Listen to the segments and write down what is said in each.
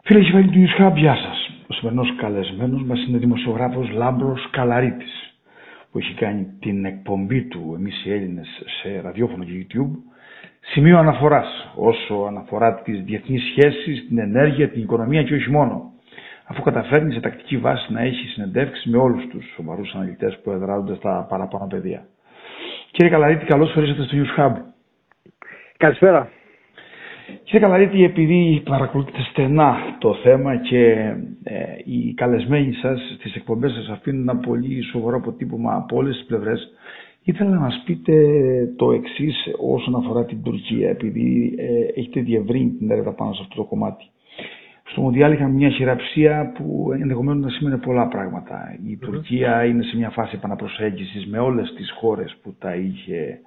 Φίλε και φίλοι του News Hub, γεια σας. Ο σημερινός καλεσμένος μας είναι ο δημοσιογράφος Λάμπρος Καλαρίτης, που έχει κάνει την εκπομπή του «Εμείς οι Έλληνες» σε ραδιόφωνο και YouTube σημείο αναφοράς όσο αναφορά τις διεθνείς σχέσεις, την ενέργεια, την οικονομία και όχι μόνο, αφού καταφέρνει σε τακτική βάση να έχει συνεντεύξεις με όλους τους σοβαρούς αναλυτές που εδράζονται στα παραπάνω πεδία. Κύριε Καλαρίτη, καλώς ορίσατε στο News Hub. Καλησπέρα. Κύριε Καλαρίτη, επειδή παρακολουθείτε στενά το θέμα και οι καλεσμένοι σας στις εκπομπές σας αφήνουν ένα πολύ σοβαρό αποτύπωμα από όλες τις πλευρές, ήθελα να μας πείτε το εξής όσον αφορά την Τουρκία, επειδή έχετε διευρύνει την έρευνα πάνω σε αυτό το κομμάτι. Στο Μοντιάλ είχαμε μια χειραψία που ενδεχομένως να σημαίνει πολλά πράγματα. Η Τουρκία είναι σε μια φάση επαναπροσέγγισης με όλες τις χώρες που τα είχε,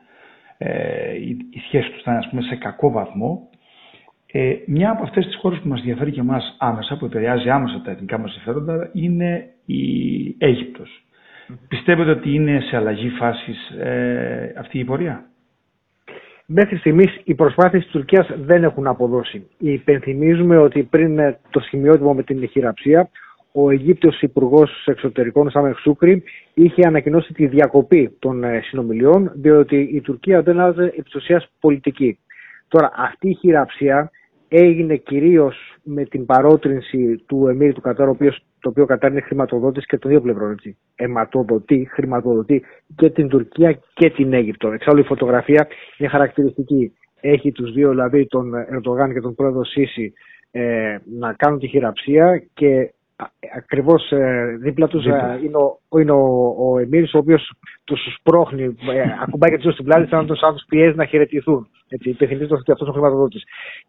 η σχέση τους ήταν, ας πούμε, σε κακό βαθμό. Μια από αυτές τις χώρες που μας ενδιαφέρει και εμάς άμεσα, που επηρεάζει άμεσα τα εθνικά μας συμφέροντα, είναι η Αίγυπτος. Πιστεύετε ότι είναι σε αλλαγή φάσης αυτή η πορεία? Μέχρι στιγμής οι προσπάθειες της Τουρκίας δεν έχουν αποδώσει. Υπενθυμίζουμε ότι πριν το σημειότυπο με την χειραψία, ο Αιγύπτιος Υπουργός Εξωτερικών Σάμεχ Σούκρι είχε ανακοινώσει τη διακοπή των συνομιλιών, διότι η Τουρκία δεν άλλαζε επί της ουσίας πολιτική. Τώρα, αυτή η χειραψία έγινε κυρίως με την παρότρινση του Εμίρη του Κατάρ, το οποίο Κατάρ είναι χρηματοδότης και των δύο πλευρών. Χρηματοδοτεί και την Τουρκία και την Αίγυπτο. Εξάλλου η φωτογραφία είναι χαρακτηριστική. Έχει τους δύο, δηλαδή τον Ερντογάν και τον πρόεδρο Σίση, να κάνουν τη χειραψία και ακριβώς δίπλα τους είναι ο Εμίρης, ο οποίος τους σπρώχνει, ακουμπάει και τους στην πλάτη, σαν να τους πιέζει να χαιρετηθούν. Υπενθυμίζοντας ότι αυτός είναι ο χρηματοδότης.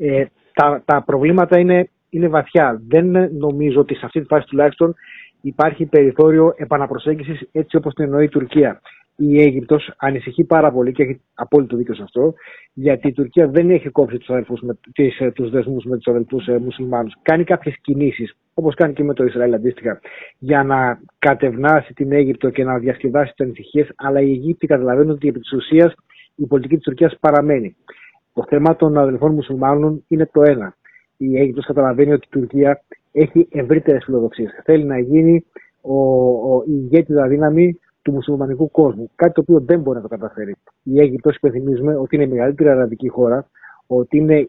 Τα προβλήματα είναι βαθιά. Δεν νομίζω ότι σε αυτή τη φάση τουλάχιστον υπάρχει περιθώριο επαναπροσέγγισης έτσι όπως την εννοεί η Τουρκία. Η Αίγυπτος ανησυχεί πάρα πολύ και έχει απόλυτο δίκιο σε αυτό, γιατί η Τουρκία δεν έχει κόψει τους δεσμούς με τους αδελφούς μουσουλμάνους. Κάνει κάποιες κινήσεις, όπως κάνει και με το Ισραήλ αντίστοιχα, για να κατευνάσει την Αίγυπτο και να διασκεδάσει τις ανησυχίες, αλλά οι Αιγύπτιοι καταλαβαίνουν ότι επί της ουσίας η πολιτική της Τουρκίας παραμένει. Το θέμα των αδελφών μουσουλμάνων είναι το ένα. Η Αίγυπτος καταλαβαίνει ότι η Τουρκία έχει ευρύτερες φιλοδοξίες. Θέλει να γίνει η ηγέτιδα δύναμη του μουσουλμανικού κόσμου. Κάτι το οποίο δεν μπορεί να το καταφέρει. Η Αίγυπτος, υπενθυμίζουμε, ότι είναι η μεγαλύτερη αραβική χώρα, ότι είναι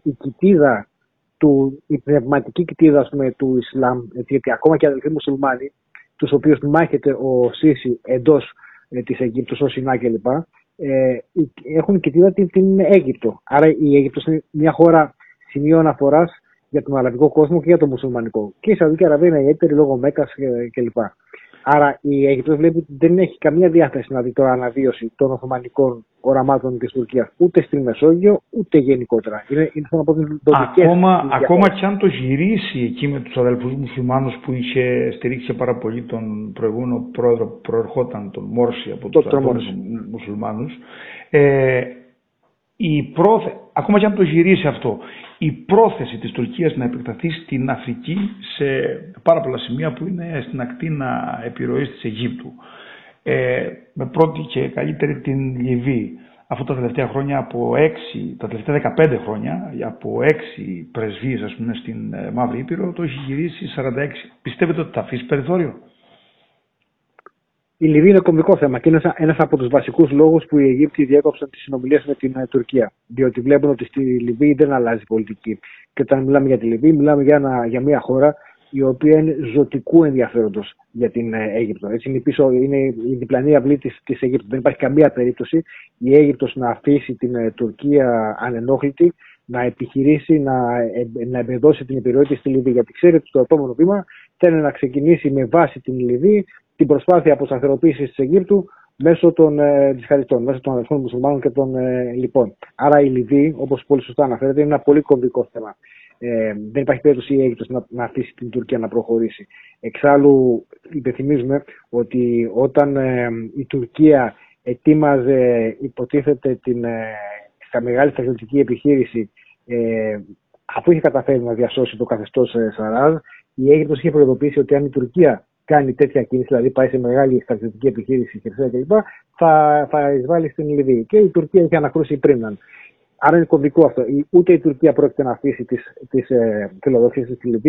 η πνευματική κοιτίδα του Ισλάμ, γιατί ακόμα και οι αδελφοί μουσουλμάνοι, τους οποίους μάχεται ο Σίση εντός της Αιγύπτου, ο Σινά κλπ., έχουν κοιτίδα την Αίγυπτο. Άρα η Αίγυπτος είναι μια χώρα σημείο αναφοράς για τον αραβικό κόσμο και για τον μουσουλμανικό. Και η Σαουδική Αραβία είναι ιδιαίτερη λόγω Μέκκας κλπ. Άρα η Αίγυπτος βλέπει ότι δεν έχει καμία διάθεση να δει τώρα αναβίωση των οθωμανικών οραμάτων της Τουρκίας, ούτε στην Μεσόγειο, ούτε γενικότερα. Ακόμα και αν το γυρίσει εκεί με τους αδελφούς μουσουλμάνους που είχε στηρίξει πάρα πολύ τον προηγούμενο πρόεδρο που προερχόταν, τον Μόρση, από τους αδελφούς μουσουλμάνους, ακόμα και αν το γυρίσει αυτό, η πρόθεση της Τουρκίας να επεκταθεί στην Αφρική σε πάρα πολλά σημεία που είναι στην ακτίνα επιρροής της Αιγύπτου, με πρώτη και καλύτερη την Λιβύη. Αυτό τα τελευταία χρόνια, τα τελευταία 15 χρόνια, από 6 πρεσβείες, ας πούμε, στην Μαύρη Ήπειρο, το έχει γυρίσει 46. Πιστεύετε ότι θα αφήσει περιθώριο? Η Λιβύη είναι κομβικό θέμα και είναι ένας από τους βασικούς λόγους που οι Αιγύπτιοι διέκοψαν τις συνομιλίες με την Τουρκία. Διότι βλέπουν ότι στη Λιβύη δεν αλλάζει πολιτική. Και όταν μιλάμε για τη Λιβύη, μιλάμε για μια χώρα η οποία είναι ζωτικού ενδιαφέροντος για την Αίγυπτο. Έτσι είναι η διπλανή αυλή της Αιγύπτου. Δεν υπάρχει καμία περίπτωση η Αίγυπτος να αφήσει την Τουρκία ανενόχλητη, να επιχειρήσει να εμπεδώσει την επιρροή της στη Λιβύη. Γιατί ξέρει ότι το επόμενο βήμα θέλει να ξεκινήσει με βάση την Λιβύη την προσπάθεια αποσταθεροποίησης της Αιγύπτου μέσω των τζιχαριστών, μέσω των αδελφών μουσουλμάνων και των λοιπών. Άρα η Λιβύη, όπως πολύ σωστά αναφέρεται, είναι ένα πολύ κομβικό θέμα. Δεν υπάρχει περίπτωση η Αίγυπτος να αφήσει την Τουρκία να προχωρήσει. Εξάλλου, υπενθυμίζουμε ότι όταν η Τουρκία ετοίμαζε, υποτίθεται, στα μεγάλη στρατιωτική επιχείρηση, αφού είχε καταφέρει να διασώσει το καθεστώς Σαράζ, η Αίγυπτος είχε προειδοποιήσει ότι αν η Τουρκία κάνει τέτοια κίνηση, δηλαδή πάει σε μεγάλη στρατιωτική επιχείρηση κλπ., θα εισβάλλει στην Λιβύη. Και η Τουρκία είχε ανακρούσει πριν. Άρα είναι κομβικό αυτό. Ούτε η Τουρκία πρόκειται να αφήσει τις φιλοδοξίες της στη Λιβύη,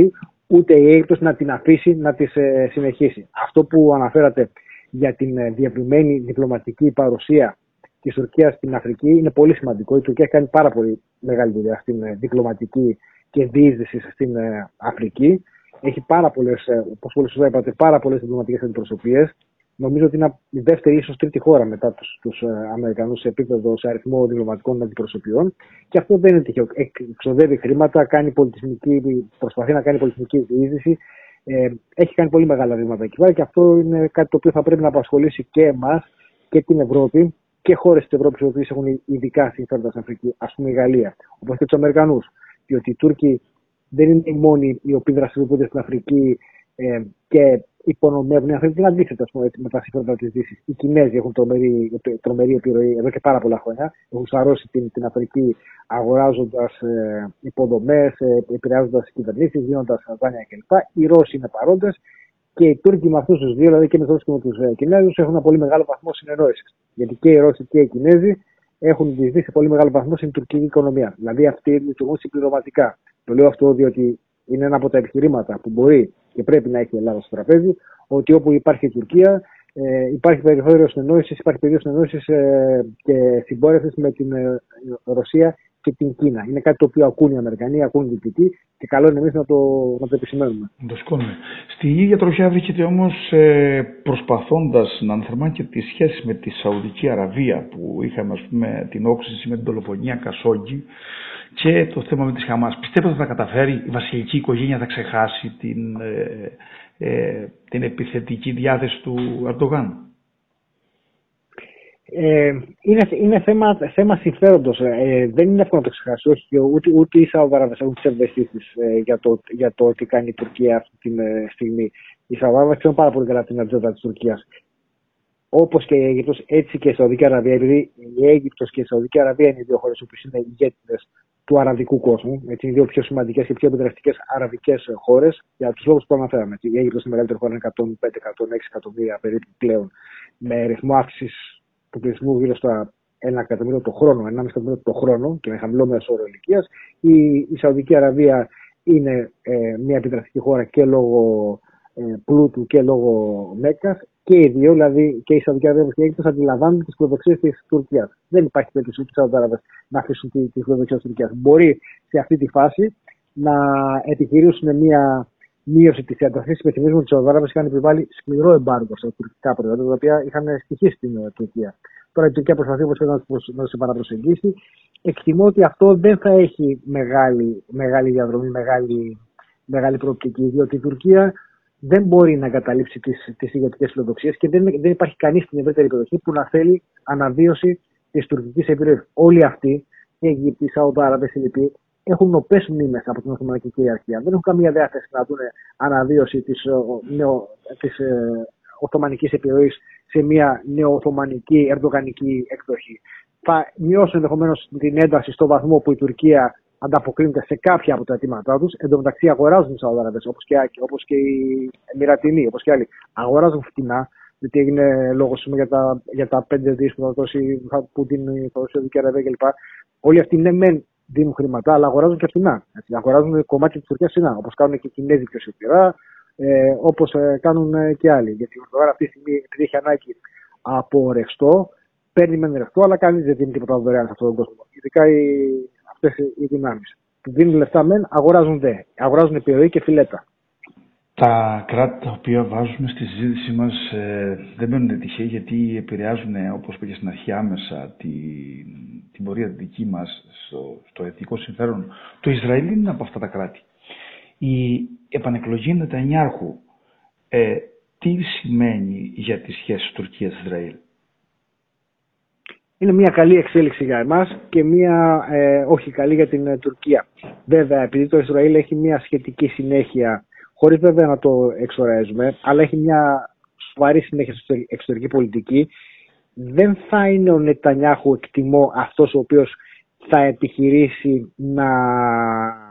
ούτε η Αίγυπτος να την αφήσει να τις συνεχίσει. Αυτό που αναφέρατε για την διευρυμένη διπλωματική παρουσία της Τουρκίας στην Αφρική είναι πολύ σημαντικό. Η Τουρκία έχει κάνει πάρα πολύ μεγάλη δουλειά στην διπλωματική και διείσδυση στην Αφρική. Έχει πάρα πολλές, όπως πολύ σωστά είπατε, πάρα πολλές διπλωματικές αντιπροσωπείες. Νομίζω ότι είναι η δεύτερη, ίσως τρίτη χώρα μετά τους Αμερικανούς σε επίπεδο, σε αριθμό διπλωματικών αντιπροσωπιών. Και αυτό δεν είναι τυχαίο. Εξοδεύει χρήματα, προσπαθεί να κάνει πολιτισμική διείσδυση. Έχει κάνει πολύ μεγάλα βήματα εκεί πέρα και αυτό είναι κάτι το οποίο θα πρέπει να απασχολήσει και εμάς και την Ευρώπη και χώρες της Ευρώπης οι οποίες έχουν ειδικά συμφέροντα στην Αφρική, ας πούμε η Γαλλία, όπως και τους Αμερικανούς. Διότι οι Τούρκοι δεν είναι οι μόνοι οι οποίοι δραστηριοποιούνται στην Αφρική και υπονομεύουν η Αφρική, αντίθετα με τα συμφέροντα της Δύσης. Οι Κινέζοι έχουν τρομερή επιρροή εδώ και πάρα πολλά χρόνια. Έχουν σαρώσει την Αφρική αγοράζοντας υποδομές, επηρεάζοντας κυβερνήσεις, δίνοντας δάνεια κλπ. Οι Ρώσοι είναι παρόντες και οι Τούρκοι με αυτούς τους δύο, δηλαδή και με τους Ρώσους και με τους Κινέζους, έχουν ένα πολύ μεγάλο βαθμό συνεννόησης. Γιατί και οι Ρώσοι και οι Κινέζοι έχουν διεισδύσει σε πολύ μεγάλο βαθμό στην τουρκική οικονομία. Δηλαδή αυτοί λειτουργούν συμπληρωματικά. Το λέω αυτό διότι είναι ένα από τα επιχειρήματα που μπορεί και πρέπει να έχει η Ελλάδα στο τραπέζι, ότι όπου υπάρχει η Τουρκία, υπάρχει περιθώριο συνεννόησης, υπάρχει πεδίο συνεννόησης και συμπόρευσης με την Ρωσία και την Κίνα. Είναι κάτι το οποίο ακούν οι Αμερικανοί, ακούν οι Δυτικοί και καλό είναι εμείς να το επισημαίνουμε. Το σηκώνουμε. Στη ίδια τροχιά βρίσκεται όμως προσπαθώντας να αναθερμά και τις σχέσεις με τη Σαουδική Αραβία που είχαμε, ας πούμε, την όξυνση με την δολοφονία Κασόγκη και το θέμα με τη Χαμάς. Πιστεύω ότι θα καταφέρει η βασιλική οικογένεια, θα ξεχάσει την επιθετική διάθεση του Ερντογάν? Είναι θέμα συμφέροντος. Δεν είναι εύκολο να το ξεχάσει. Όχι, ούτε οι Σαουδάραβες έχουν τις ευαισθήσεις για το τι κάνει η Τουρκία αυτή τη στιγμή. Οι Σαουδάραβες ξέρουν πάρα πολύ καλά την ατζέντα της Τουρκίας. Όπως και η Αίγυπτος, έτσι και η Σαουδική Αραβία. Επειδή η Αίγυπτος και η Σαουδική Αραβία είναι οι δύο χώρες που είναι ηγέτιδες του αραβικού κόσμου. Έτσι, είναι οι δύο πιο σημαντικές και πιο επιτρεπτικές αραβικές χώρες για τους λόγους που αναφέραμε. Η Αίγυπτος είναι η μεγαλύτερη χώρα, είναι 105-106 εκατομμύρια περίπου πλέον, με ρυθμό αύξησης του πληθυσμού γύρω στα 1 εκατομμύριο το χρόνο, 1,5 εκατομμύριο το χρόνο και με χαμηλό μέσο όρο ηλικίας. Η Σαουδική Αραβία είναι μια επιτρεπτική χώρα και λόγω πλούτου και λόγω Μέκκας. Και οι δύο, δηλαδή και η Σαουδική Αραβία και η Αίγυπτος, αντιλαμβάνονται τις φιλοδοξίες της Τουρκίας. Δεν υπάρχει περίπτωση ούτε οι Σαουδάραβες να αφήσουν τις φιλοδοξίες της Τουρκίας. Μπορεί σε αυτή τη φάση να επιχειρήσουν μια μείωση της έντασης. Υπενθυμίζουμε ότι οι Σαουδάραβες είχαν επιβάλει σκληρό εμπάργκο στα τουρκικά προϊόντα, τα οποία είχαν στοιχήσει στην Τουρκία. Τώρα η Τουρκία προσπαθεί όπως να τους επαναπροσεγγίσει. Εκτιμώ ότι αυτό δεν θα έχει μεγάλη διαδρομή, μεγάλη προοπτική, διότι η Τουρκία δεν μπορεί να εγκαταλείψει τις ηγετικές φιλοδοξίες και δεν υπάρχει κανείς στην ευρύτερη περιοχή που να θέλει αναβίωση της τουρκικής επιρροής. Όλοι αυτοί, οι Αιγύπτιοι, οι Σαουδάραβες, οι Λιβύοι, έχουν νοπές μνήμες από την Οθωμανική κυριαρχία. Δεν έχουν καμία διάθεση να δουν αναβίωση της Οθωμανικής επιρροής σε μια νεοοθωμανική, ερντογανική εκδοχή. Θα μειώσουν ενδεχομένως την ένταση στο βαθμό που η Τουρκία ανταποκρίνεται σε κάποια από τα αιτήματά τους. Εν τω μεταξύ αγοράζουν οι Σαουδάραβες, όπως και οι Εμιρατινοί, όπως και άλλοι. Αγοράζουν φτηνά, γιατί έγινε λόγος για τα 5 δις που θα δώσει Πούτιν, θα δώσει η Σαουδική Αραβία κλπ. Όλοι αυτοί ναι μεν δίνουν χρήματα, αλλά αγοράζουν και φτηνά. Αγοράζουν κομμάτια της Τουρκίας φτηνά, όπως κάνουν και οι Κινέζοι πιο σιωπηρά, όπως κάνουν και άλλοι. Γιατί ο Ερντογάν αυτή τη στιγμή, επειδή έχει ανάγκη από ρευστό, παίρνει μεν ρευστό, αλλά κανείς δεν δίνει τίποτα δωρεάν σε αυτόν τον κόσμο. Ειδικά αυτές οι δυνάμεις. Που δίνουν λεφτά μεν, αγοράζουν δε. Αγοράζουν επιρροή και φιλέτα. Τα κράτη τα οποία βάζουμε στη συζήτησή μας δεν μένουν τυχαίοι, γιατί επηρεάζουν, όπως είπα και στην αρχή, άμεσα την πορεία δική μας στο εθνικό συμφέρον. Το Ισραήλ είναι από αυτά τα κράτη. Η επανεκλογή Νετανιάχου τι σημαίνει για τις σχέσεις Τουρκίας-Ισραήλ? Είναι μια καλή εξέλιξη για εμάς και μια όχι καλή για την Τουρκία. Βέβαια, επειδή το Ισραήλ έχει μια σχετική συνέχεια, χωρίς βέβαια να το εξοραίζουμε, αλλά έχει μια σοβαρή συνέχεια στην εξωτερική πολιτική, δεν θα είναι ο Νετανιάχου, εκτιμώ, αυτός ο οποίος θα επιχειρήσει να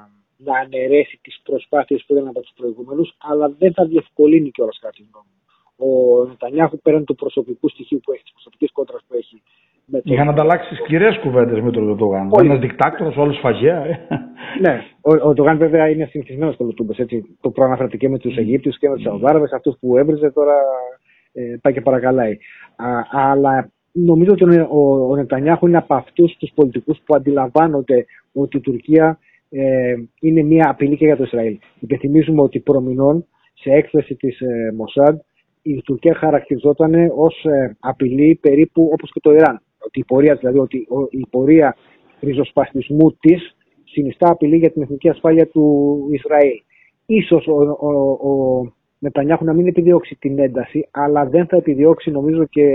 αναιρέσει τις προσπάθειες που ήταν από τους προηγούμενους, αλλά δεν θα διευκολύνει κιόλας κάτι γνώμη. ο Νετανιάχου, πέραν του προσωπικού στοιχείου που έχει, τη προσωπική κόντρα που έχει. Είχαν ανταλλάξει σκληρές κουβέντες με τον Ερντογάν. Ένας δικτάκτορας, όλος φαγέα. Ναι, ο Ερντογάν βέβαια είναι συνηθισμένος κολοτούμπες. Το προαναφέρατε και με τους Αιγύπτιους και με τους Σαουδάραβες. Αυτούς που έβριζε τώρα πάει και παρακαλάει. Αλλά νομίζω ότι ο Νετανιάχου είναι από αυτούς τους πολιτικούς που αντιλαμβάνονται ότι η Τουρκία είναι μια απειλή και για το Ισραήλ. Υπενθυμίζουμε ότι προμηνών σε έκθεση της Μοσάντ η Τουρκία χαρακτηριζόταν ως απειλή περίπου όπως και το Ιράν. Ότι η πορεία, δηλαδή, ότι η πορεία ριζοσπαστισμού της συνιστά απειλή για την εθνική ασφάλεια του Ισραήλ. Ίσως ο Νετανιάχου να μην επιδιώξει την ένταση, αλλά δεν θα επιδιώξει, νομίζω, και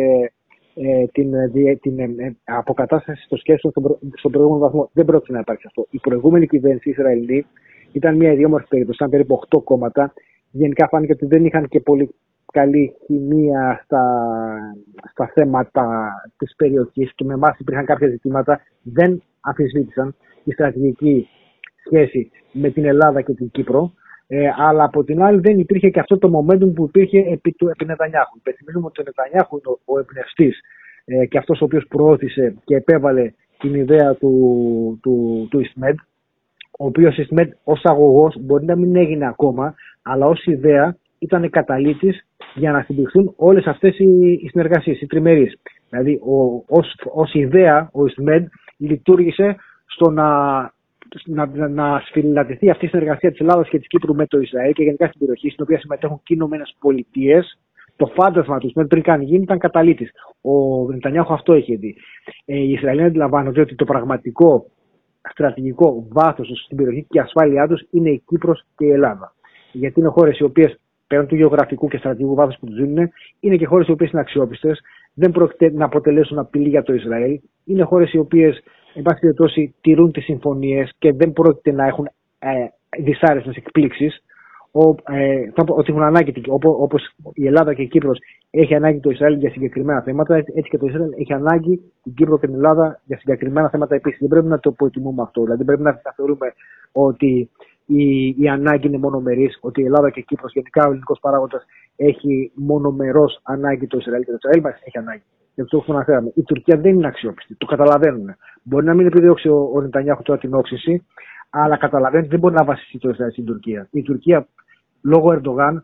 την αποκατάσταση των σχέσεων στον προηγούμενο βαθμό. Δεν πρόκειται να υπάρξει αυτό. Η προηγούμενη κυβέρνηση Ισραηλινή ήταν μια ιδιόμορφη περίπτωση, ήταν περίπου 8 κόμματα. Γενικά φάνηκε ότι δεν είχαν και πολύ καλή χημεία στα θέματα της περιοχής και με εμάς υπήρχαν κάποια ζητήματα, δεν αμφισβήτησαν τη στρατηγική σχέση με την Ελλάδα και την Κύπρο, αλλά από την άλλη δεν υπήρχε και αυτό το momentum που υπήρχε επί Νετανιάχου. Υπενθυμίζουμε ότι ο Νετανιάχου είναι ο εμπνευστής και αυτός ο οποίος προώθησε και επέβαλε την ιδέα του Ισμέντ, ο οποίος Ισμέντ ως αγωγός μπορεί να μην έγινε ακόμα, αλλά ως ιδέα ήταν καταλήτης για να συμπληρωθούν όλες αυτές οι συνεργασίες, οι τριμερείς. Δηλαδή, ως ιδέα, ο Ισμέντ λειτουργήσε στο να σφυριλατηθεί αυτή η συνεργασία της Ελλάδας και της Κύπρου με το Ισραήλ και γενικά στην περιοχή, στην οποία συμμετέχουν και οι Ηνωμένες Πολιτείες. Το φάντασμα του Ισμέντ πριν καν γίνει ήταν καταλήτης. Ο Νετανιάχου αυτό είχε δει. Οι Ισραηλοί αντιλαμβάνονται ότι το πραγματικό στρατηγικό βάθος στην περιοχή και η ασφάλειά τους είναι η Κύπρος και η Ελλάδα. Γιατί είναι χώρες οι οποίες, πέραν του γεωγραφικού και στρατηγικού βάθους που τους δίνουν, είναι και χώρες οι οποίες είναι αξιόπιστες, δεν πρόκειται να αποτελέσουν απειλή για το Ισραήλ. Είναι χώρες οι οποίες, εν πάση περιπτώσει, τηρούν τις συμφωνίες και δεν πρόκειται να έχουν δυσάρεστες εκπλήξεις. Ότι έχουν ανάγκη, όπως η Ελλάδα και η Κύπρος έχει ανάγκη το Ισραήλ για συγκεκριμένα θέματα, έτσι και το Ισραήλ έχει ανάγκη την Κύπρο και την Ελλάδα για συγκεκριμένα θέματα επίσης. Δεν πρέπει να το αποτιμούμε αυτό. Δηλαδή, πρέπει να θεωρούμε ότι η ανάγκη είναι μονομερής, ότι η Ελλάδα και η Κύπρος, γενικά ο ελληνικός παράγοντας, έχει μονομερός ανάγκη το Ισραήλ και το Ισραήλ μας έχει ανάγκη. Και αυτό που αναφέραμε. Η Τουρκία δεν είναι αξιόπιστη. Το καταλαβαίνουν. Μπορεί να μην επιδιώξει ο Νετανιάχου τώρα την όξυση, αλλά καταλαβαίνει ότι δεν μπορεί να βασιστεί το Ισραήλ στην Τουρκία. Η Τουρκία, λόγω Ερντογάν,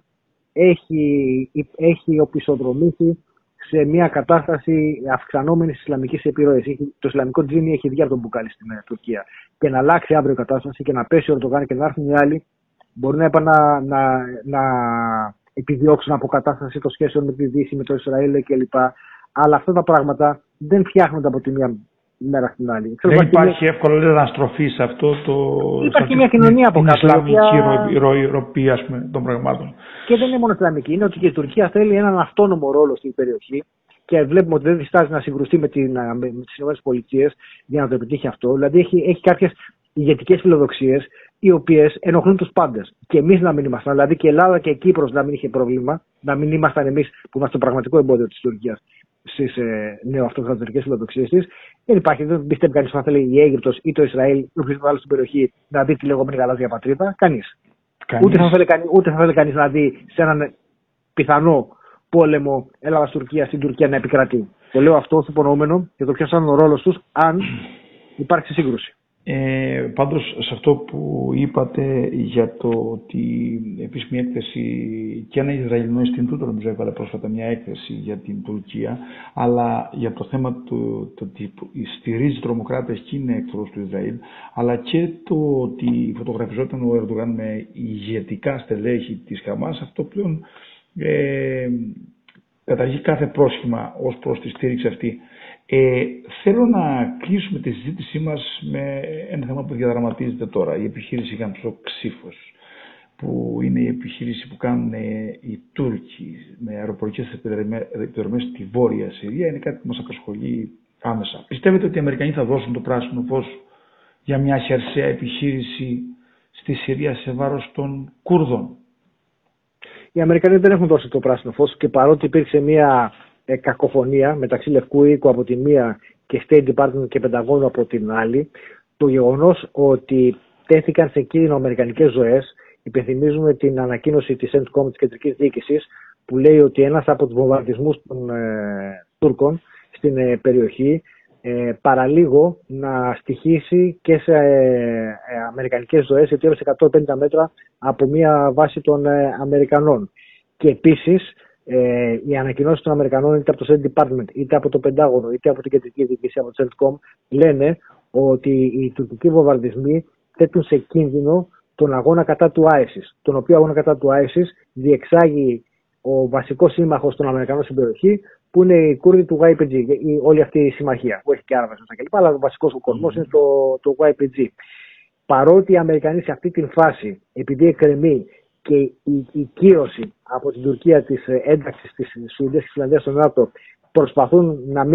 έχει οπισθοδρομήσει σε μια κατάσταση αυξανόμενης ισλαμικής επιρροής. Το ισλαμικό τζίνι έχει βγει από τον μπουκάλι στην Τουρκία. Και να αλλάξει αύριο η κατάσταση και να πέσει ο Ερντογάν και να έρθουν οι άλλοι, μπορεί να επιδιώξουν αποκατάσταση των σχέσεων με τη Δύση, με το Ισραήλ κλπ. Αλλά αυτά τα πράγματα δεν φτιάχνονται από τη μία μέρα στην άλλη. Δεν υπάρχει εύκολη αναστροφή σε αυτό το. Υπάρχει μια κοινωνία από κάτω. Ισλαμική ροή, ας πούμε, των πραγμάτων. Και δεν είναι μόνο Ισλαμική, είναι ότι και η Τουρκία θέλει έναν αυτόνομο ρόλο στην περιοχή και βλέπουμε ότι δεν διστάζει να συγκρουστεί με τις ΗΠΑ για να το επιτύχει αυτό. Δηλαδή έχει κάποιες ηγετικές φιλοδοξίες οι οποίες ενοχλούν τους πάντες. Και εμείς να μην ήμασταν, δηλαδή και η Ελλάδα και η Κύπρος να μην είχε πρόβλημα, να μην ήμασταν εμείς που είμαστε το πραγματικό εμπόδιο της Τουρκίας στις νεοαυτοκρατορικές φιλοδοξίες της. Δεν υπάρχει, δεν πιστεύει κανείς ότι θα θέλει η Αίγυπτος ή το Ισραήλ ή οποιοδήποτε άλλο στην περιοχή να δει τη λεγόμενη γαλάζια πατρίδα. Κανείς. Ούτε θα θέλει κανείς να δει σε έναν πιθανό πόλεμο Ελλάδα-Τουρκία στην Τουρκία να επικρατεί. Το λέω αυτό ως υπονοούμενο και το ποιος είναι ο ρόλος τους αν υπάρξει σύγκρουση. Πάντως σε αυτό που είπατε για το ότι επίσημη έκθεση και ένα Ισραηλινό Ινστιτούτο νομίζω έβαλε πρόσφατα μια έκθεση για την Τουρκία, αλλά για το θέμα του ότι στηρίζει τρομοκράτες και είναι εχθρός του Ισραήλ, αλλά και το ότι φωτογραφιζόταν ο Ερντογάν με ηγετικά στελέχη της Χαμάς, αυτό πλέον καταργεί κάθε πρόσχημα ως προς τη στήριξη αυτή. Θέλω να κλείσουμε τη συζήτησή μας με ένα θέμα που διαδραματίζεται τώρα, η επιχείρηση Γαμψό-Ξύφος, που είναι η επιχείρηση που κάνουν οι Τούρκοι με αεροπορικές επιδρομές στη Βόρεια Συρία. Είναι κάτι που μας απασχολεί άμεσα. Πιστεύετε ότι οι Αμερικανοί θα δώσουν το πράσινο φως για μια χερσαία επιχείρηση στη Συρία σε βάρος των Κούρδων? Οι Αμερικανοί δεν έχουν δώσει το πράσινο φως και παρότι υπήρξε μια κακοφωνία μεταξύ Λευκού Οίκου από τη μία και State Department και Πενταγώνου από την άλλη, το γεγονός ότι τέθηκαν σε κίνδυνο αμερικανικές ζωές, υπενθυμίζουμε την ανακοίνωση της CENTCOM της Κεντρικής Διοίκησης, που λέει ότι ένας από τους βομβαρδισμούς των Τούρκων στην περιοχή παραλίγο να στοιχήσει και σε αμερικανικές ζωές, γιατί έδωσε 150 μέτρα από μια βάση των Αμερικανών. Και επίσης οι ανακοινώσεις των Αμερικανών, είτε από το State Department, είτε από το Πεντάγωνο, είτε από την κεντρική διοίκηση, από το CENTCOM, λένε ότι οι τουρκικοί βομβαρδισμοί θέτουν σε κίνδυνο τον αγώνα κατά του ISIS, τον οποίο αγώνα κατά του ISIS διεξάγει ο βασικός σύμμαχος των Αμερικανών στην περιοχή, που είναι οι Κούρδοι του YPG, όλη αυτή η συμμαχία, που έχει και Άραβες κλπ. Αλλά ο βασικός κορμός είναι το YPG. Παρότι οι Αμερικανοί σε αυτή τη φάση, επειδή εκκρεμεί και η κύρωση από την Τουρκία της ένταξης της Σουηδίας και της Φιλανδίας στο ΝΑΤΟ, προσπαθούν να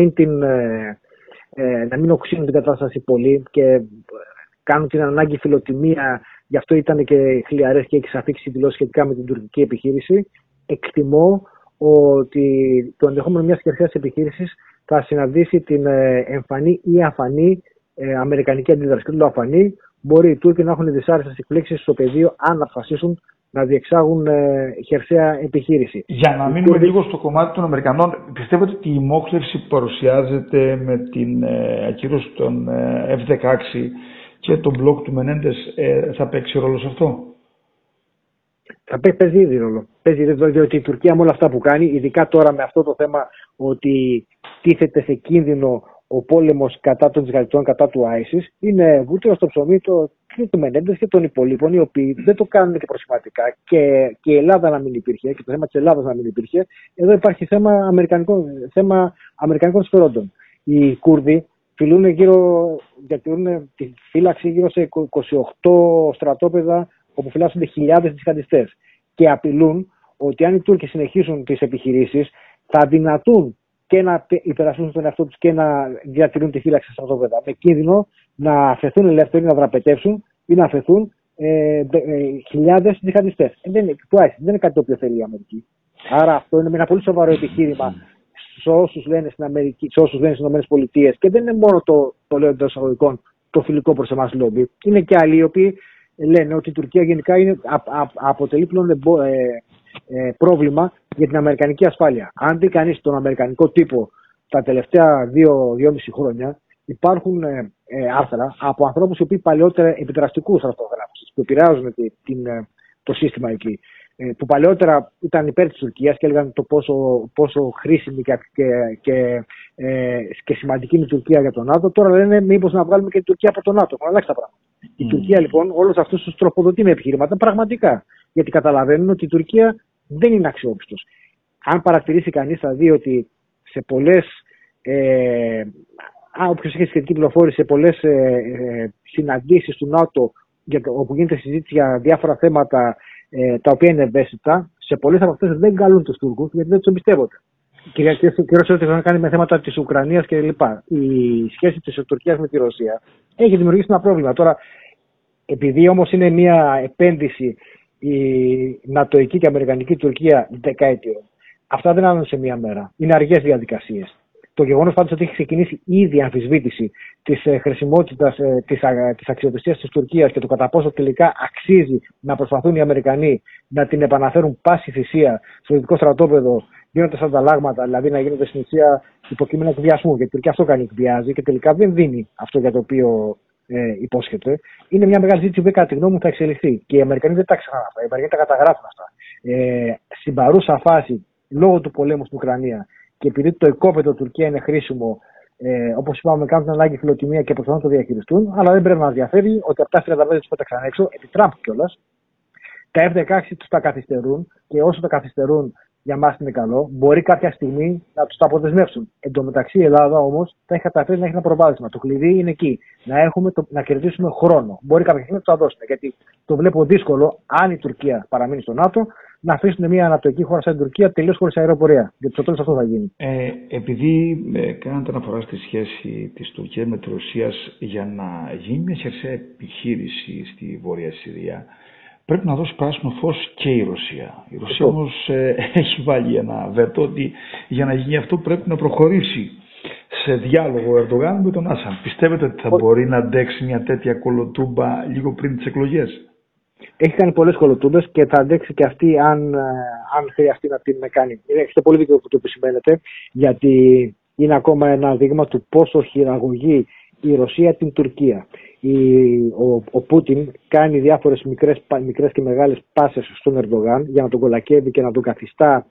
μην οξύνουν την κατάσταση πολύ και κάνουν την ανάγκη φιλοτιμία. Γι' αυτό ήταν και χλιαρές και έχει αφήξει δηλώσεις σχετικά με την τουρκική επιχείρηση. Εκτιμώ ότι το ενδεχόμενο μιας χερσαίας επιχείρησης θα συναντήσει την εμφανή ή αφανή αμερικανική αντίδραση. Και το αφανή, μπορεί οι Τούρκοι να έχουν δυσάρεστες εκπλήξεις στο πεδίο αν αποφασίσουν να διεξάγουν χερσαία επιχείρηση. Για να μείνουμε λίγο στο κομμάτι των Αμερικανών, πιστεύετε ότι η μόχλευση που παρουσιάζεται με την ακύρωση των F-16 και τον μπλοκ του Μενέντες θα παίξει ρόλο σε αυτό? Θα παίζει ήδη ρόλο. Διότι η Τουρκία με όλα αυτά που κάνει, ειδικά τώρα με αυτό το θέμα ότι τίθεται σε κίνδυνο ο πόλεμος κατά των Ισραηλιτών, κατά του ISIS, είναι βούτυρο στο ψωμί και του Μενέντες και των υπολείπων, οι οποίοι δεν το κάνουν και προσχηματικά. Και η Ελλάδα να μην υπήρχε, και το θέμα της Ελλάδας να μην υπήρχε, εδώ υπάρχει θέμα αμερικανικών συμφερόντων. Οι Κούρδοι διατηρούν τη φύλαξη γύρω σε 28 στρατόπεδα όπου φυλάσσονται χιλιάδες τζιχαντιστές. Και απειλούν ότι αν οι Τούρκοι συνεχίσουν τις επιχειρήσεις, θα δυνατούν και να υπερασπίσουν τον εαυτό τους και να διατηρούν τη φύλαξη στα στρατόπεδα. Με κίνδυνο να αφαιθούν ελεύθεροι, να δραπετεύσουν ή να αφαιθούν χιλιάδες τζιχαντιστές. Δεν είναι κάτι το οποίο θέλει η Αμερική. Άρα αυτό είναι ένα πολύ σοβαρό επιχείρημα σε όσους λένε στην Αμερική, σε όσους λένε στις ΗΠΑ, και δεν είναι μόνο το λέω εντός εισαγωγικών το φιλικό προς εμάς λόμπι. Είναι και άλλοι οι οποίοι λένε ότι η Τουρκία γενικά αποτελεί πλέον πρόβλημα για την αμερικανική ασφάλεια. Αν δει κανείς τον αμερικανικό τύπο τα τελευταία 2-2,5 χρόνια, υπάρχουν άρθρα από ανθρώπους οι οποίοι παλαιότερα επιδραστικούς αυτογράφους που επηρεάζουν το σύστημα εκεί, που παλαιότερα ήταν υπέρ της Τουρκίας και έλεγαν το πόσο χρήσιμη και σημαντική είναι η Τουρκία για τον ΝΑΤΟ. Τώρα λένε μήπως να βγάλουμε και την Τουρκία από τον ΝΑΤΟ. Έχουν αλλάξει τα πράγματα. Η Τουρκία λοιπόν όλους αυτούς τους τροφοδοτεί με επιχειρήματα πραγματικά. Γιατί καταλαβαίνουν ότι η Τουρκία δεν είναι αξιόπιστος. Αν παρατηρήσει κανείς, θα δει ότι σε πολλές, όποιος έχει σχετική πληροφόρηση, σε πολλές συναντήσεις του ΝΑΤΟ, όπου γίνεται συζήτηση για διάφορα θέματα τα οποία είναι ευαίσθητα, σε πολλές από αυτές δεν καλούν τους Τούρκους γιατί δεν τους εμπιστεύονται. Κυρίως ό,τι έχει να κάνει με θέματα της Ουκρανίας κλπ. Η σχέση της Τουρκίας με τη Ρωσία έχει δημιουργήσει ένα πρόβλημα. Τώρα, επειδή όμως είναι μια επένδυση η νατοϊκή και αμερικανική Τουρκία δεκαετιών, αυτά δεν άνουν σε μία μέρα. Είναι αργές διαδικασίες. Το γεγονός πάντως ότι έχει ξεκινήσει ήδη η αμφισβήτηση της χρησιμότητας της αξιοπιστίας της Τουρκίας και το κατά πόσο τελικά αξίζει να προσπαθούν οι Αμερικανοί να την επαναφέρουν πάση θυσία στο δυτικό στρατόπεδο, γίνοντας ανταλλάγματα, δηλαδή να γίνονται στην ουσία υποκείμενα εκβιασμού. Γιατί η Τουρκία αυτό κάνει, εκβιάζει και τελικά δεν δίνει αυτό για το οποίο υπόσχεται. Είναι μια μεγάλη ζήτηση που κατά τη γνώμη μου θα εξελιχθεί. Και οι Αμερικανοί δεν τα ξεχνάνε αυτά. Οι Αμερικανοί τα καταγράφουν αυτά. Στην παρούσα φάση, λόγω του πολέμου στην Ουκρανία και επειδή το οικόπεδο Τουρκία είναι χρήσιμο, όπως είπαμε, κάνουν την ανάγκη φιλοτιμία και προσπαθούν να το διαχειριστούν, αλλά δεν πρέπει να μας διαφέρει ότι αυτά 35 τους πέταξαν έξω, επί Τραμπ κιόλας. Τα F-16 τους τα καθυστερούν και όσο τα καθυστερούν, για μας είναι καλό. Μπορεί κάποια στιγμή να τους τα αποδεσμεύσουν. Εν τω μεταξύ η Ελλάδα όμως θα έχει καταφέρει να έχει ένα προβάδισμα. Το κλειδί είναι εκεί. Να κερδίσουμε χρόνο. Μπορεί κάποια στιγμή να τους τα δώσουν. Γιατί το βλέπω δύσκολο, αν η Τουρκία παραμείνει στο ΝΑΤΟ, να αφήσουν μια ανατολική χώρα σαν την Τουρκία τελείως χωρίς αεροπορία. Γιατί στο τέλος αυτό θα γίνει. Επειδή κάνατε αναφορά στη σχέση της Τουρκίας με τη Ρωσία για να γίνει μια χερσαία επιχείρηση στη Βόρεια Συρία, πρέπει να δώσει πράσινο φως και η Ρωσία. Η Ρωσία όμως έχει βάλει ένα βέτο ότι για να γίνει αυτό πρέπει να προχωρήσει σε διάλογο ο Ερντογάν με τον Άσαν. Πιστεύετε ότι θα μπορεί να αντέξει μια τέτοια κολοτούμπα λίγο πριν τις εκλογές? Έχει κάνει πολλές κολοτούμπες και θα αντέξει και αυτή αν χρειαστεί να την κάνει. Έχετε πολύ δίκιο που το επισημαίνετε, γιατί είναι ακόμα ένα δείγμα του πόσο χειραγωγεί η Ρωσία την Τουρκία. Ο Πούτιν κάνει διάφορες μικρές και μεγάλες πάσες στον Ερντογάν για να τον κολακεύει και να τον καθιστά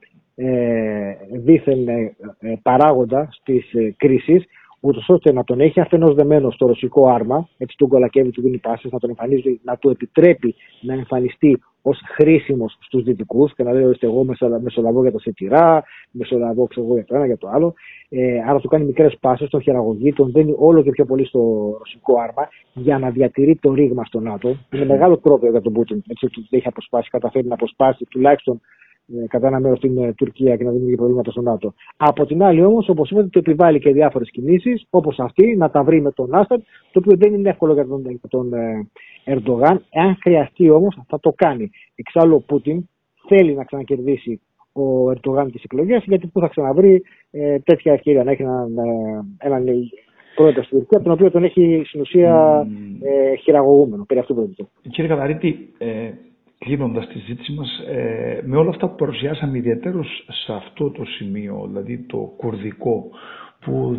δίθεν παράγοντα στις κρίσεις, ούτως ώστε να τον έχει αφενός δεμένο στο ρωσικό άρμα, έτσι τον κολακεύει, του δίνει πάσες, να τον εμφανίζει, να του επιτρέπει να εμφανιστεί ως χρήσιμος στους δυτικούς και να λέει ότι εγώ μεσολαβώ για το σιτηρά, μεσολαβώ για το ένα για το άλλο. Άρα του κάνει μικρές πάσες, τον χειραγωγεί, τον δίνει όλο και πιο πολύ στο ρωσικό άρμα για να διατηρεί το ρήγμα στο ΝΑΤΟ. Είναι μεγάλο πρόβλημα για τον Πούτιν. Έτσι ότι έχει αποσπάσει, καταφέρει να αποσπάσει τουλάχιστον κατά ένα μέρος στην Τουρκία και να δημιουργεί προβλήματα στο ΝΑΤΟ. Από την άλλη όμως, όπως είπατε, του επιβάλλει και διάφορες κινήσεις, όπως αυτή, να τα βρει με τον Άσταντ, το οποίο δεν είναι εύκολο για τον Ερντογάν. Εάν χρειαστεί όμως, θα το κάνει. Εξάλλου, ο Πούτιν θέλει να ξανακερδίσει ο Ερντογάν τις εκλογές, γιατί πού θα ξαναβρει τέτοια ευκαιρία να έχει έναν πρόεδρο στην Τουρκία, τον οποίο τον έχει στην ουσία χειραγωγούμενο. Περί αυτού πρόκειται. Κύριε Καβαρίτη, κλείνοντας τη συζήτηση μας, με όλα αυτά που παρουσιάσαμε, ιδιαίτερως σε αυτό το σημείο, δηλαδή το κουρδικό, που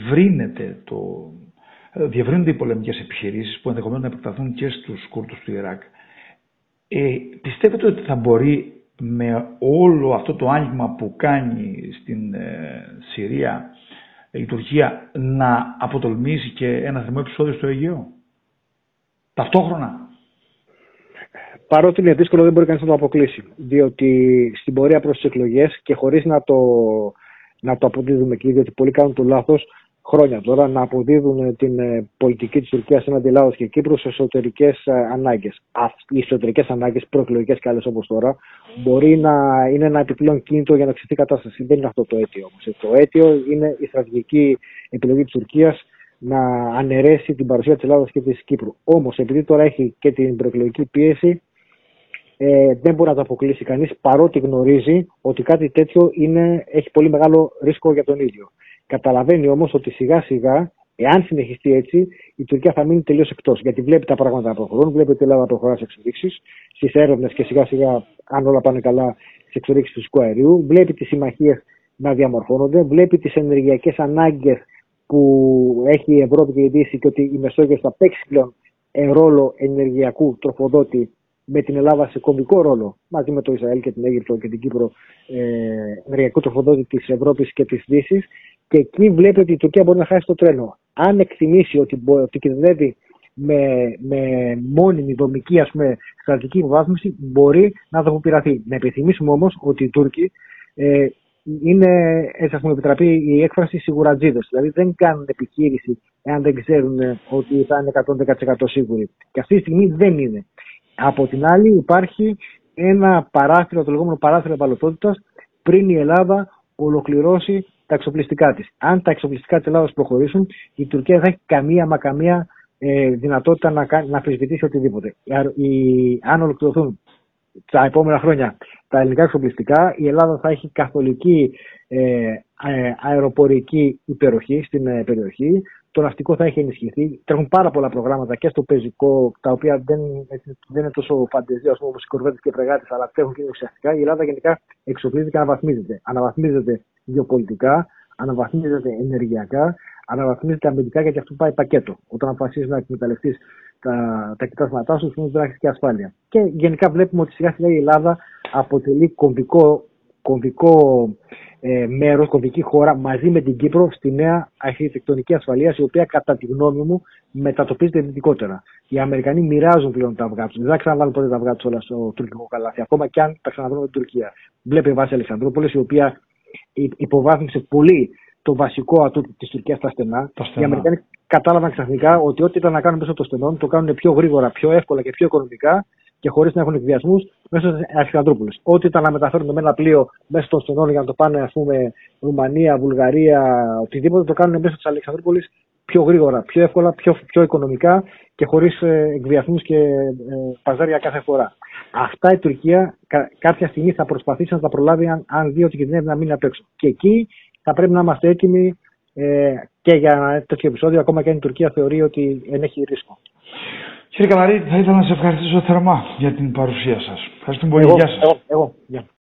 διευρύνονται οι πολεμικές επιχειρήσεις που ενδεχομένως να επεκταθούν και στους Κούρδους του Ιράκ, πιστεύετε ότι θα μπορεί με όλο αυτό το άνοιγμα που κάνει στην Συρία η Τουρκία να αποτολμήσει και ένα θερμό επεισόδιο στο Αιγαίο ταυτόχρονα? Παρότι είναι δύσκολο, δεν μπορεί κανείς να το αποκλείσει. Διότι στην πορεία προς τις εκλογές και χωρίς να το αποδίδουμε εκεί, διότι πολλοί κάνουν το λάθος χρόνια τώρα να αποδίδουν την πολιτική της Τουρκίας έναντι Ελλάδος και Κύπρου σε εσωτερικές ανάγκες. Οι εσωτερικές ανάγκες, προεκλογικές και άλλες όπως τώρα, μπορεί να είναι ένα επιπλέον κίνητο για να αυξηθεί η κατάσταση. Δεν είναι αυτό το αίτιο όμως. Το αίτιο είναι η στρατηγική επιλογή της Τουρκίας να αναιρέσει την παρουσία της Ελλάδας και της Κύπρου. Όμως, επειδή τώρα έχει και την προεκλογική πίεση, δεν μπορεί να το αποκλείσει κανείς, παρότι γνωρίζει ότι κάτι τέτοιο έχει πολύ μεγάλο ρίσκο για τον ίδιο. Καταλαβαίνει όμως ότι σιγά σιγά, εάν συνεχιστεί έτσι, η Τουρκία θα μείνει τελείως εκτός. Γιατί βλέπει τα πράγματα να προχωρούν, βλέπει ότι η Ελλάδα προχωρά σε εξελίξεις, στις έρευνες και σιγά σιγά, αν όλα πάνε καλά, στις εξελίξεις του φυσικού αερίου, βλέπει τις συμμαχίες να διαμορφώνονται, βλέπει τις ενεργειακές ανάγκες που έχει η Ευρώπη και η Δύση και ότι η Μεσόγειος θα παίξει πλέον ρόλο ενεργειακού τροφοδότη, με την Ελλάδα σε κομβικό ρόλο μαζί με το Ισραήλ και την Αίγυπτο και την Κύπρο, ενεργειακό τροφοδότη της Ευρώπης και της Δύσης, και εκεί βλέπει ότι η Τουρκία μπορεί να χάσει το τρένο. Αν εκτιμήσει ότι κινδυνεύει με μόνιμη δομική στρατηγική υποβάθμιση, μπορεί να το αποπειραθεί. Να επιθυμήσουμε όμως ότι οι Τούρκοι είναι, έτσι ας μου επιτραπεί η έκφραση, σιγουρατζίδες. Δηλαδή δεν κάνουν επιχείρηση εάν δεν ξέρουν ότι θα είναι 110% σίγουροι. Και αυτή τη στιγμή δεν είναι. Από την άλλη υπάρχει ένα παράθυρο, το λεγόμενο παράθυρο ευαλωτότητας, πριν η Ελλάδα ολοκληρώσει τα εξοπλιστικά της. Αν τα εξοπλιστικά της Ελλάδας προχωρήσουν, η Τουρκία δεν θα έχει καμία δυνατότητα να αμφισβητήσει οτιδήποτε. Αν ολοκληρωθούν τα επόμενα χρόνια τα ελληνικά εξοπλιστικά, η Ελλάδα θα έχει καθολική αεροπορική υπεροχή στην περιοχή. Το ναυτικό θα έχει ενισχυθεί. Τρέχουν πάρα πολλά προγράμματα και στο πεζικό, τα οποία δεν είναι τόσο φαντεζία όπως οι κορβέτες και οι φρεγάτες, αλλά τρέχουν και ουσιαστικά. Η Ελλάδα γενικά εξοπλίζεται και αναβαθμίζεται. Αναβαθμίζεται γεωπολιτικά, αναβαθμίζεται ενεργειακά, αναβαθμίζεται αμυντικά, γιατί αυτό πάει πακέτο. Όταν αποφασίζει να εκμεταλλευτεί τα κοιτάσματά σου, δεν έχει και ασφάλεια. Και γενικά βλέπουμε ότι σιγά σιγά η Ελλάδα αποτελεί κομβικό μέρος, κομβική χώρα μαζί με την Κύπρο στη νέα αρχιτεκτονική ασφαλείας, η οποία κατά τη γνώμη μου μετατοπίζεται δυτικότερα. Οι Αμερικανοί μοιράζουν πλέον τα αυγά τους. Δεν θα ξαναβάλουν ποτέ τα αυγά τους όλα στο τουρκικό καλάθι, ακόμα και αν τα ξαναβρούν με την Τουρκία. Βλέπει η βάση Αλεξανδρούπολης, η οποία υποβάθμισε πολύ το βασικό ατού της Τουρκίας στα στενά. Οι Αμερικανοί κατάλαβαν ξαφνικά ότι ό,τι ήταν να κάνουν μέσω των στενών, το κάνουν πιο γρήγορα, πιο εύκολα και πιο οικονομικά και χωρίς να έχουν εκβιασμούς μέσω της Αλεξανδρούπολης. Ό,τι ήταν να μεταφέρουν με ένα πλοίο μέσω των στενών για να το πάνε, ας πούμε, Ρουμανία, Βουλγαρία, οτιδήποτε, το κάνουν μέσω της Αλεξανδρούπολης πιο γρήγορα, πιο εύκολα, πιο οικονομικά και χωρίς εκβιασμούς και παζάρια κάθε φορά. Αυτά η Τουρκία κάποια στιγμή θα προσπαθήσει να τα προλάβει αν δει ότι κινδυνεύει να μείνει απ' έξω. Και εκεί θα πρέπει να είμαστε έτοιμοι και για ένα τέτοιο επεισόδιο, ακόμα και αν η Τουρκία θεωρεί ότι ενέχει ρίσκο. Κύριε Καλαρίτη, θα ήθελα να σε ευχαριστήσω θερμά για την παρουσία σας. Ευχαριστούμε πολύ. Γεια σας. Εγώ.